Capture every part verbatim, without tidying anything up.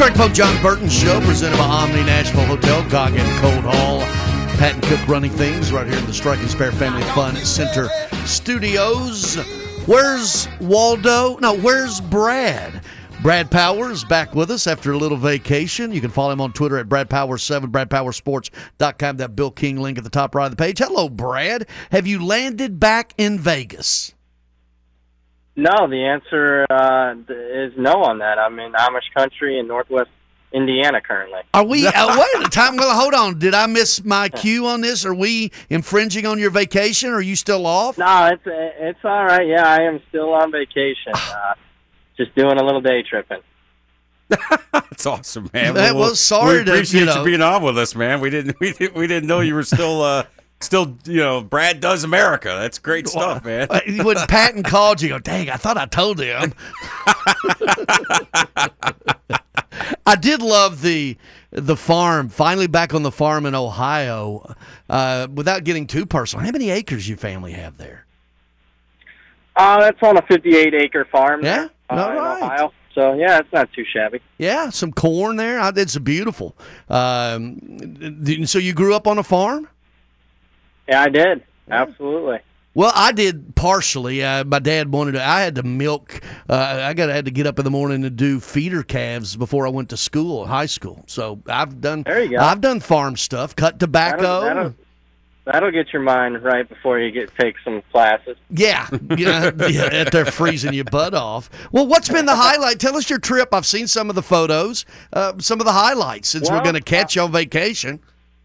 Craig Pope, John Burton Show, presented by Omni Nashville Hotel, Goggin Cold Hall. Pat and Cook running things right here in the Strike and Spare Family Fun Center studios. Where's Waldo? No, where's Brad? Brad Powers back with us after a little vacation. You can follow him on Twitter at Brad Powers seven, brad powers sports dot com. That Bill King link at the top right of the page. Hello, Brad. Have you landed back in Vegas? No, the answer uh, is no on that. I'm in Amish country in northwest Indiana currently. Are we? Uh, wait a time. Well, hold on. Did I miss my cue on this? Are we infringing on your vacation? Or are you still off? No, it's it's all right. Yeah, I am still on vacation. Uh, just doing a little day tripping. That's awesome, man. That well, was sorry we to appreciate you, know, you being on with us, man. We didn't we didn't, we didn't know you were still uh, still you know Brad Does America. That's great stuff, man. When Patton called you, go, dang, I thought I told him. I did love the the farm. Finally back on the farm in Ohio. Uh, without getting too personal, how many acres you family have there? Uh, that's on a fifty-eight acre farm. Yeah, there, uh, all right. in Ohio. So yeah, it's not too shabby. Yeah, some corn there. It's beautiful. Um, so you grew up on a farm? Yeah, I did. Absolutely. Well, I did partially. Uh, my dad wanted to. I had to milk. Uh, I got had to get up in the morning to do feeder calves before I went to school, high school. So I've done. There you go. I've done farm stuff, cut tobacco. That'll, that'll, that'll get your mind right before you get take some classes. Yeah, yeah, yeah. They're freezing your butt off. Well, what's been the highlight? Tell us your trip. I've seen some of the photos. Uh, some of the highlights since well, we're going to catch you on vacation.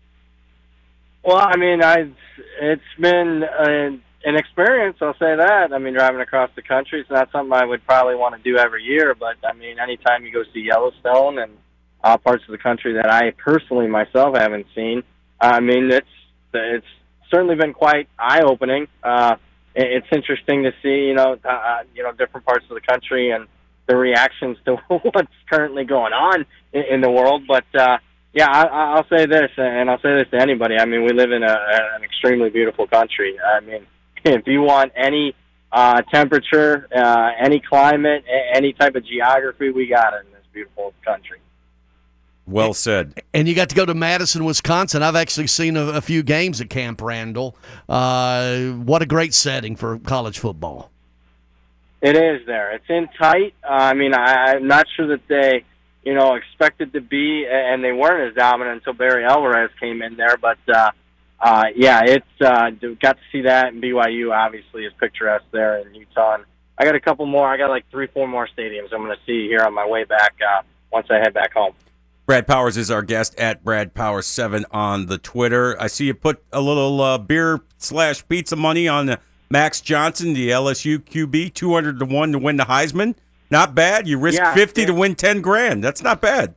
Well, I mean, I it's been an, an experience, I'll say that. I mean, driving across the country, it's not something I would probably want to do every year, but, I mean, anytime you go see Yellowstone and uh, parts of the country that I personally myself haven't seen, I mean, it's it's certainly been quite eye-opening. Uh, it's interesting to see, you know, uh, you know, different parts of the country and the reactions to what's currently going on in, in the world, but, uh, yeah, I, I'll say this, and I'll say this to anybody. I mean, we live in a, an extremely beautiful country. I mean, if you want any uh, temperature, uh, any climate, any type of geography, we got it in this beautiful country. Well said. And you got to go to Madison, Wisconsin. I've actually seen a, a few games at Camp Randall. Uh, what a great setting for college football. It is there. It's in tight. Uh, I mean, I, I'm not sure that they... you know, expected to be, and they weren't as dominant until Barry Alvarez came in there. But, uh, uh, yeah, it's uh, got to see that, and B Y U obviously is picturesque there in Utah. And I got a couple more. I got like three, four more stadiums I'm going to see here on my way back uh, once I head back home. Brad Powers is our guest at Brad Powers seven on the Twitter. I see you put a little uh, beer slash pizza money on Max Johnson, the L S U Q B, two hundred to one to win the Heisman. Not bad. You risk yeah, fifty yeah. to win ten grand. That's not bad.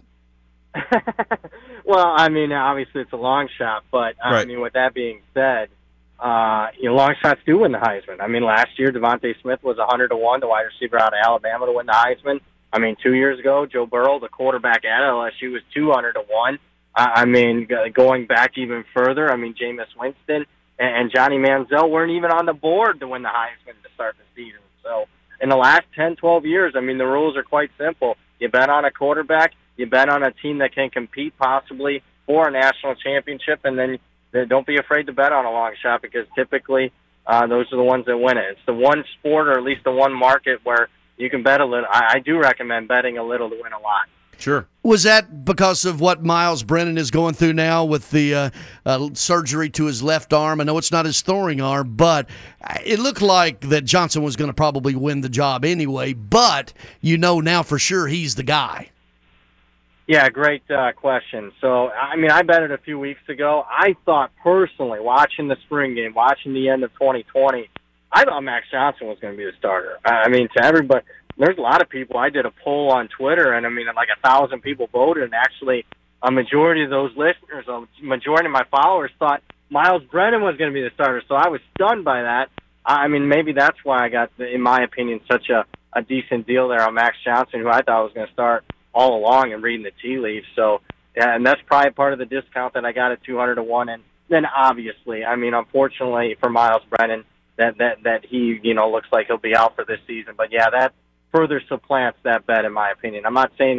Well, I mean, obviously it's a long shot, but I Right. mean, with that being said, uh, you know, long shots do win the Heisman. I mean, last year Devontae Smith was a hundred to one, the wide receiver out of Alabama, to win the Heisman. I mean, two years ago, Joe Burrow, the quarterback at L S U, was two hundred to one. Uh, I mean, going back even further, I mean, Jameis Winston and, and Johnny Manziel weren't even on the board to win the Heisman to start the season. So, in the last ten, twelve years, I mean, the rules are quite simple. You bet on a quarterback, you bet on a team that can compete possibly for a national championship, and then don't be afraid to bet on a long shot, because typically uh, those are the ones that win it. It's the one sport, or at least the one market, where you can bet a little. I, I do recommend betting a little to win a lot. Sure. Was that because of what Miles Brennan is going through now with the uh, uh, surgery to his left arm? I know it's not his throwing arm, but it looked like that Johnson was going to probably win the job anyway, but you know now for sure he's the guy. Yeah, great uh, question. So, I mean, I bet it a few weeks ago. I thought personally, watching the spring game, watching the end of twenty twenty, I thought Max Johnson was going to be the starter. I mean, to everybody, there's a lot of people. I did a poll on Twitter, and I mean, like a thousand people voted, and actually a majority of those listeners, a majority of my followers thought Miles Brennan was going to be the starter. So I was stunned by that. I mean, maybe that's why I got, in my opinion, such a, a decent deal there on Max Johnson, who I thought was going to start all along and reading the tea leaves. So, yeah, and that's probably part of the discount that I got at two hundred to one. And then obviously, I mean, unfortunately for Miles Brennan, that, that, that he, you know, looks like he'll be out for this season. But yeah, that further supplants that bet, in my opinion. I'm not saying it's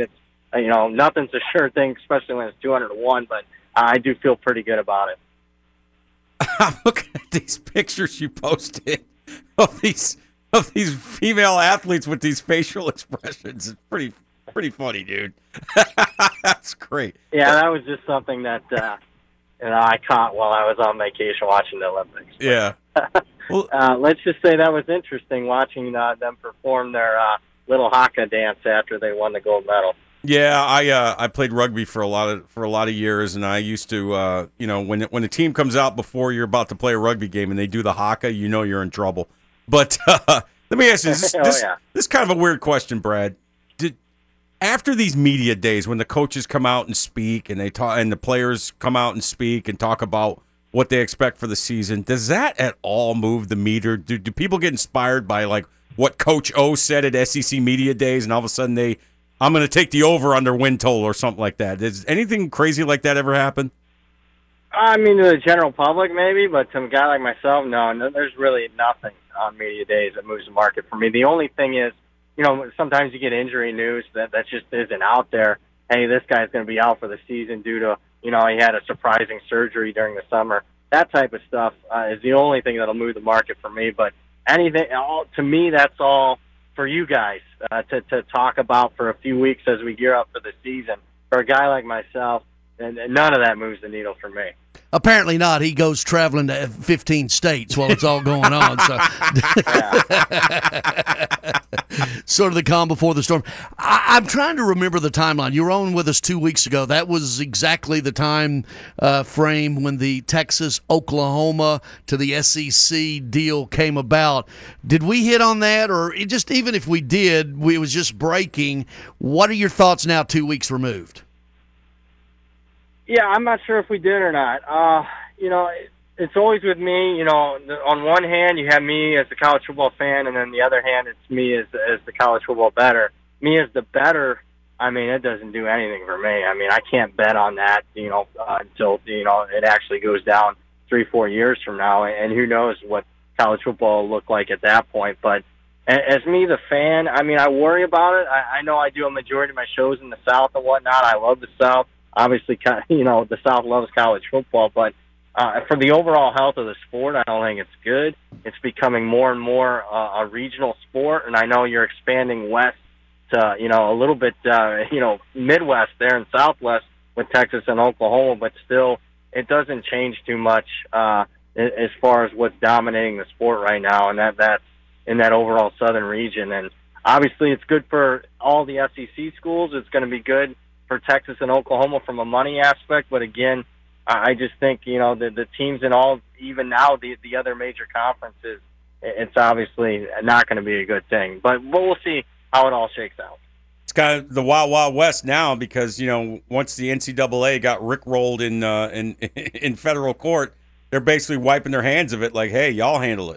you know, nothing's a sure thing, especially when it's two hundred to one. But I do feel pretty good about it. I'm looking at these pictures you posted of these of these female athletes with these facial expressions. It's pretty pretty funny, dude. That's great. Yeah, that was just something that uh, you know, I caught while I was on vacation watching the Olympics. Yeah. Well, uh, let's just say that was interesting watching uh, them perform their uh, little haka dance after they won the gold medal. Yeah, I uh, I played rugby for a lot of for a lot of years, and I used to, uh, you know, when when the team comes out before you're about to play a rugby game and they do the haka, you know you're in trouble. But uh, let me ask you this: oh, this, yeah. this is kind of a weird question, Brad. Did after these media days, when the coaches come out and speak, and they talk, and the players come out and speak and talk about what they expect for the season, does that at all move the meter? Do do people get inspired by like what Coach O said at S E C media days, and all of a sudden they I'm going to take the over on their win total or something like that? Does anything crazy like that ever happen? I mean, to the general public, maybe, but to a guy like myself, no, no. There's really nothing on media days that moves the market for me. The only thing is, you know, sometimes you get injury news that that just isn't out there. Hey, this guy's going to be out for the season due to, you know, he had a surprising surgery during the summer. That type of stuff uh, is the only thing that'll move the market for me. But anything, all, to me, that's all for you guys uh, to to talk about for a few weeks as we gear up for the season. For a guy like myself, and, and none of that moves the needle for me. Apparently not. He goes traveling to fifteen states while it's all going on. So, sort of the calm before the storm. I, I'm trying to remember the timeline. You were on with us two weeks ago. That was exactly the time uh, frame when the Texas Oklahoma to the S E C deal came about. Did we hit on that, or it just even if we did, we, it was just breaking? What are your thoughts now, two weeks removed? Yeah, I'm not sure if we did or not. Uh, you know, it, it's always with me, you know, the, on one hand, you have me as a college football fan, and then the other hand, it's me as, as the college football bettor. Me as the bettor, I mean, it doesn't do anything for me. I mean, I can't bet on that, you know, uh, until, you know, it actually goes down three, four years from now, and who knows what college football will look like at that point. But as me, the fan, I mean, I worry about it. I, I know I do a majority of my shows in the South and whatnot. I love the South. Obviously, you know, the South loves college football, but uh, for the overall health of the sport, I don't think it's good. It's becoming more and more uh, a regional sport, and I know you're expanding west to, you know, a little bit, uh, you know, Midwest there and Southwest with Texas and Oklahoma, but still, it doesn't change too much uh, as far as what's dominating the sport right now, and that that's in that overall southern region. And obviously, it's good for all the S E C schools. It's going to be good for Texas and Oklahoma from a money aspect, but again, I just think, you know, the the teams in all, even now the the other major conferences, it's obviously not going to be a good thing. But we'll see how it all shakes out. It's kind of the Wild Wild West now because, you know, once the N C double A got rickrolled in uh, in in federal court, they're basically wiping their hands of it. Like, hey, y'all handle it.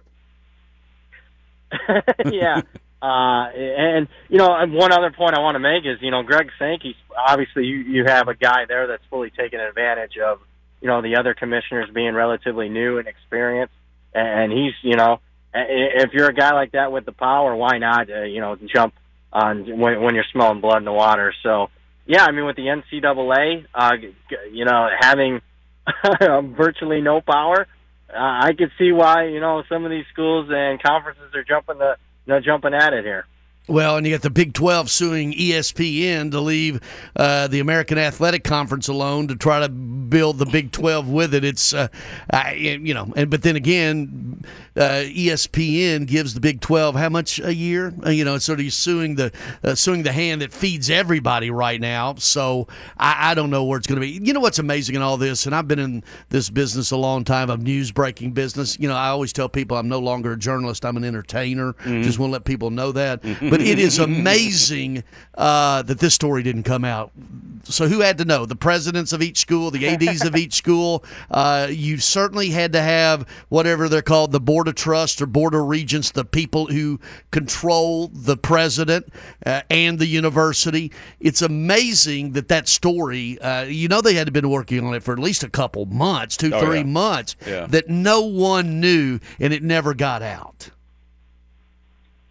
Yeah. Uh, and, you know, one other point I want to make is, you know, Greg Sankey, obviously you, you have a guy there that's fully taken advantage of, you know, the other commissioners being relatively new and experienced. And he's, you know, if you're a guy like that with the power, why not, uh, you know, jump on when, when you're smelling blood in the water. So, yeah, I mean, with the N C double A, uh, you know, having virtually no power, uh, I could see why, you know, some of these schools and conferences are jumping the, No jumping at it here. Well, and you got the Big twelve suing E S P N to leave uh, the American Athletic Conference alone to try to build the Big twelve with it. It's, uh, I, you know, and but then again, uh, E S P N gives the Big twelve how much a year? Uh, you know, so he's suing the uh, suing the hand that feeds everybody right now. So I, I don't know where it's going to be. You know what's amazing in all this, and I've been in this business a long time, of news breaking business. You know, I always tell people I'm no longer a journalist. I'm an entertainer. Mm-hmm. Just want to let people know that. But it is amazing uh, that this story didn't come out. So who had to know? The presidents of each school, the A Ds of each school. Uh, you certainly had to have whatever they're called, the board of trust or board of regents, the people who control the president uh, and the university. It's amazing that that story, uh, you know, they had to have been working on it for at least a couple months, two, oh, three yeah. months, yeah. that no one knew, and it never got out.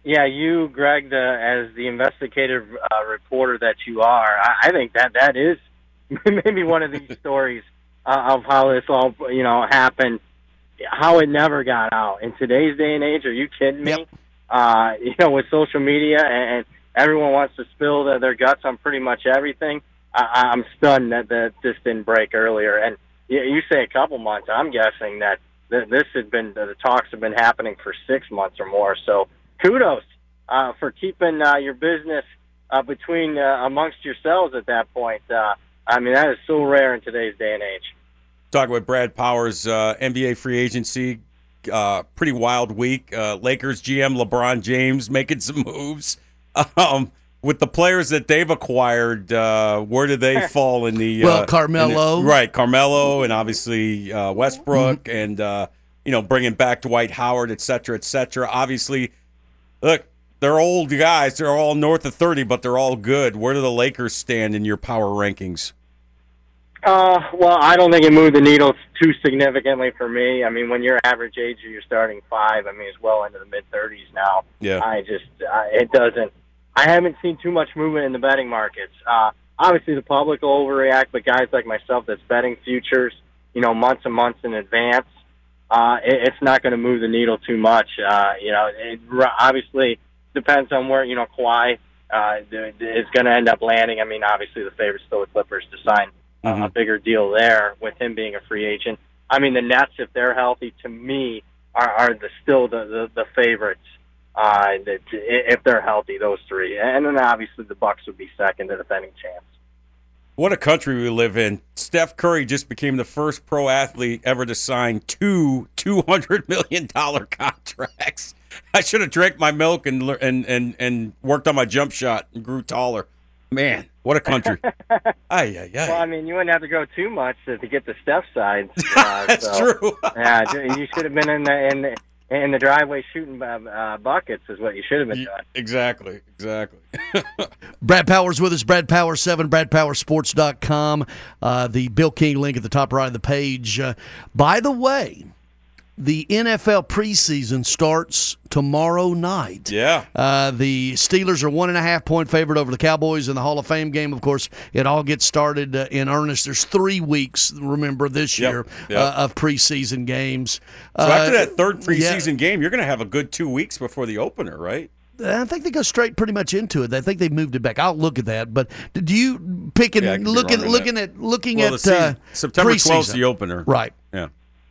yeah, you, Greg, the, as the investigative uh, reporter that you are, I, I think that that is maybe one of these stories uh, of how this all, you know, happened, how it never got out. In today's day and age, are you kidding me? Yep. Uh, you know, with social media and, and everyone wants to spill their, their guts on pretty much everything, I, I'm stunned that, that this didn't break earlier. And you, you say a couple months, I'm guessing that th- this had been, the talks have been happening for six months or more. So kudos uh, for keeping uh, your business uh, between uh, amongst yourselves at that point. Uh, I mean, that is so rare in today's day and age. Talking with Brad Powers, uh, N B A free agency, uh, pretty wild week. Uh, Lakers G M LeBron James making some moves. Um, with the players that they've acquired, uh, where do they fall in the Well, uh, Carmelo. in the, right, Carmelo, and obviously uh, Westbrook, Mm-hmm. and uh, you know, bringing back Dwight Howard, et cetera, et cetera. Obviously, look, they're old guys. They're all north of thirty, but they're all good. Where do the Lakers stand in your power rankings? Uh, well, I don't think it moved the needle too significantly for me. I mean, when your average age of your starting five, I mean, is well into the mid thirties now. Yeah. I just, uh, it doesn't. I haven't seen too much movement in the betting markets. Uh, obviously, the public will overreact, but guys like myself that's betting futures, you know, months and months in advance, uh, it, it's not going to move the needle too much. Uh, you know, it obviously depends on where, you know, Kawhi uh, is going to end up landing. I mean, obviously, the favorite's still the Clippers to sign Mm-hmm. a bigger deal there with him being a free agent. I mean, the Nets, if they're healthy, to me, are, are the still the, the, the favorites uh, that, if they're healthy, those three. And then obviously the Bucks would be second, the defending champs. What a country we live in. Steph Curry just became the first pro athlete ever to sign two two hundred million dollars contracts. I should have drank my milk and and and and worked on my jump shot and grew taller. Man, what a country. Ay, ay, ay. Well, I mean, you wouldn't have to go too much to, to get the Steph sides. Uh, That's so, true. yeah, you should have been in the in the, in the driveway shooting uh, uh, buckets is what you should have been doing. Exactly, exactly. Brad Powers with us, Brad Powers seven, brad power sports dot com. Uh, the Bill King link at the top right of the page. Uh, by the way, the N F L preseason starts tomorrow night. Yeah. Uh, the Steelers are one and a half point favorite over the Cowboys in the Hall of Fame game. Of course, it all gets started uh, in earnest. There's three weeks, remember, this Yep, year yep. Uh, of preseason games. So uh, after that third yeah, preseason game, you're going to have a good two weeks before the opener, right? I think they go straight pretty much into it. I think they moved it back. I'll look at that. But do you pick and Yeah, I could be looking wrong on looking that. at looking Well, the at season, uh, September twelfth is preseason. the opener. Right. Yeah.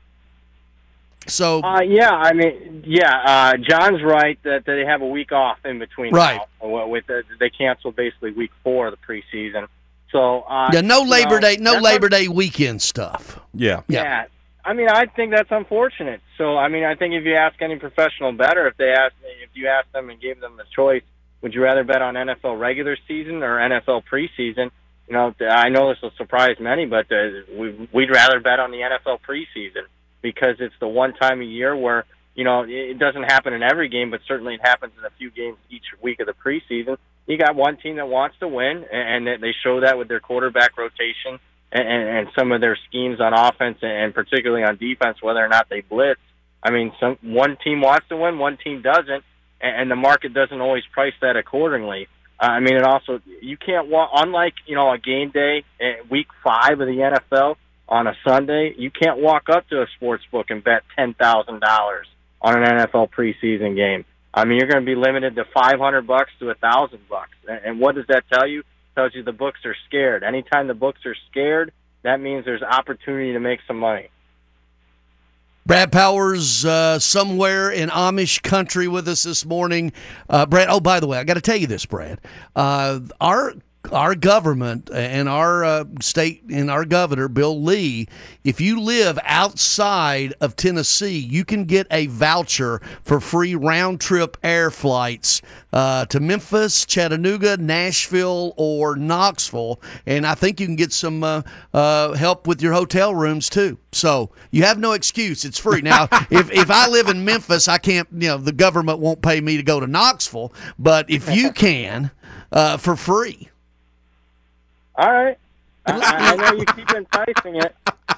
So Uh, yeah, I mean, yeah, uh, John's right that, that they have a week off in between. Right. Now. With the, they canceled basically week four of the preseason. So uh, yeah, no you Labor know, Day, no that's Labor un- Day weekend stuff. Yeah. Yeah. Yeah. I mean, I think that's unfortunate. So, I mean, I think if you ask any professional bettor, if they ask, if you asked them and gave them a choice, would you rather bet on N F L regular season or N F L preseason? You know, I know this will surprise many, but uh, we, we'd rather bet on the N F L preseason because it's the one time a year where, you know, it doesn't happen in every game, but certainly it happens in a few games each week of the preseason. You got one team that wants to win, and they show that with their quarterback rotation and, and some of their schemes on offense and particularly on defense, whether or not they blitz. I mean, some one team wants to win, one team doesn't, and the market doesn't always price that accordingly. Uh, I mean, it also, you can't walk, unlike, you know, a game day, week five of the N F L on a Sunday, you can't walk up to a sports book and bet ten thousand dollars on an N F L preseason game. I mean, you're going to be limited to five hundred bucks to one thousand bucks. And what does that tell you? It tells you the books are scared. Anytime the books are scared, that means there's opportunity to make some money. Brad Powers uh, somewhere in Amish country with us this morning. Uh, Brad, oh, by the way, I got to tell you this, Brad. Uh, our our government and our uh, state and our governor, Bill Lee, if you live outside of Tennessee, you can get a voucher for free round-trip air flights uh, to Memphis, Chattanooga, Nashville, or Knoxville. And I think you can get some uh, uh, help with your hotel rooms, too. So you have no excuse. It's free. Now, if, if I live in Memphis, I can't, you know, the government won't pay me to go to Knoxville. But if you can, uh, for free. All right. I, I know you keep enticing it.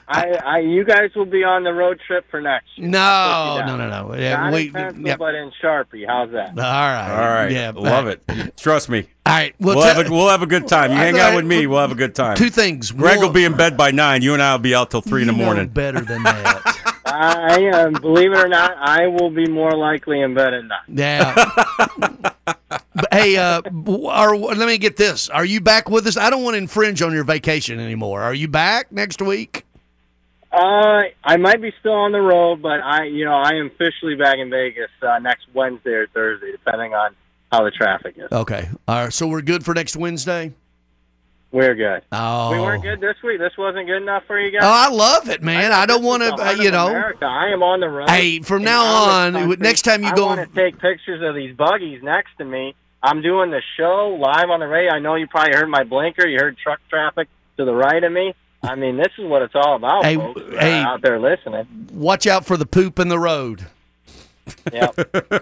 I, I, you guys will be on the road trip for next year. No, no, no, no. Yeah, Not we, in pencil, yep. but in Sharpie. How's that? All right. All right. Yeah. Love it. Trust me. All right. Well, We'll tell- have a we'll have a good time. You hang out with me, we'll have a good time. Two things. Greg One- will be in bed by nine. You and I will be out till three in the You know morning. better than that. I am. Believe it or not, I will be more likely in bed at night. Yeah. But, hey, uh, are, let me get this. Are you back with us? I don't want to infringe on your vacation anymore. Are you back next week? Uh, I might be still on the road, but I, you know, I am officially back in Vegas uh, next Wednesday or Thursday, depending on how the traffic is. Okay. All right. So we're good for next Wednesday? We're good. Oh. We weren't good this week. This wasn't good enough for you guys. Oh, I love it, man. I, don't want to, uh, you know. America. I am on the road. Hey, from in now on, country. next time you I go. I want to take pictures of these buggies next to me. I'm doing the show live on the radio. I know you probably heard my blinker. You heard truck traffic to the right of me. I mean, this is what it's all about, Hey, folks. hey. Uh, out there listening. Watch out for the poop in the road. Yep.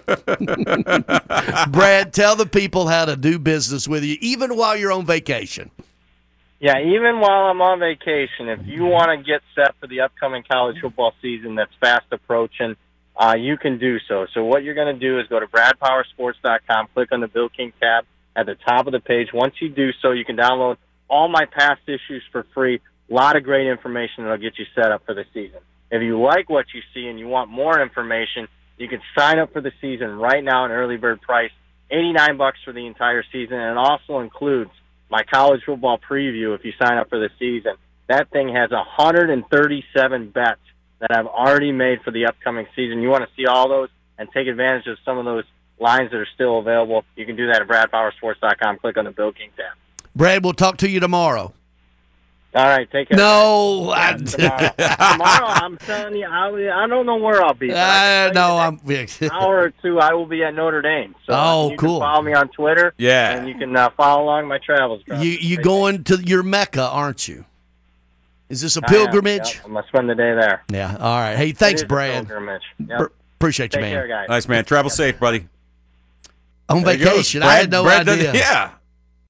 Brad, tell the people how to do business with you, even while you're on vacation. Yeah, even while I'm on vacation, if you want to get set for the upcoming college football season that's fast approaching, uh, you can do so. So what you're going to do is go to brad power sports dot com, click on the Bill King tab at the top of the page. Once you do so, you can download all my past issues for free. A lot of great information that will get you set up for the season. If you like what you see and you want more information, you can sign up for the season right now at an early bird price, eighty-nine bucks for the entire season, and it also includes my college football preview if you sign up for the season. That thing has one hundred thirty-seven bets that I've already made for the upcoming season. You want to see all those and take advantage of some of those lines that are still available, you can do that at brad power sports dot com. Click on the Bill King tab. Brad, we'll talk to you tomorrow. All right, take care. No, Yeah, I, tomorrow. tomorrow, I'm telling you, I, I don't know where I'll be. But I I can tell know you I'm. the hour or two, I will be at Notre Dame. So Oh, you cool. can follow me on Twitter. Yeah. And you can uh, follow along my travels. You you going to your Mecca, aren't you? Is this a I am, pilgrimage? yep. I'm gonna spend the day there. Yeah. All right. Hey, thanks, It is a Brad. pilgrimage. Yep. Pr- appreciate you, Take man. care, guys. Nice, man. Travel safe, buddy. On There he goes. vacation. I Brad- had no Brad idea. doesn't- Yeah.